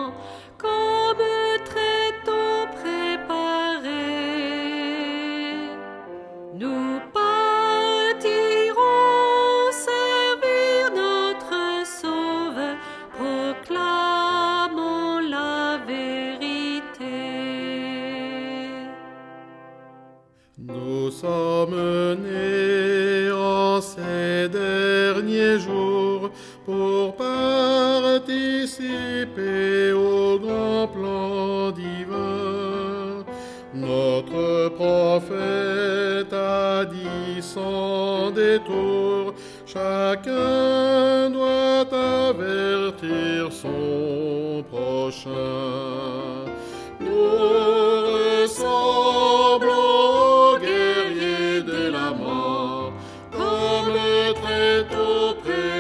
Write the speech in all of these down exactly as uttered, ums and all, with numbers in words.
comme très tôt préparés. Nous partirons servir notre Sauveur, proclamons la vérité. Nous sommes nés en ces derniers jours pour participer au grand plan divin. Notre prophète a dit sans détour, chacun doit avertir son prochain. Nous ressemblons aux guerriers de la mort, comme très tôt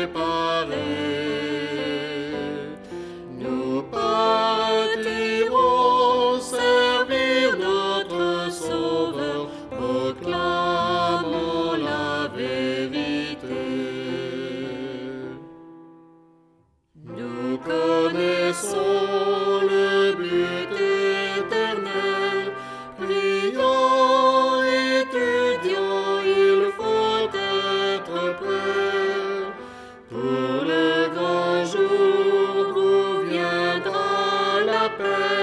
préparés. Nous partirons servir notre Sauveur, proclamons la vérité. Nous connaissons le but éternel, prions, étudions, il faut être prêt pour le grand jour où viendra la paix.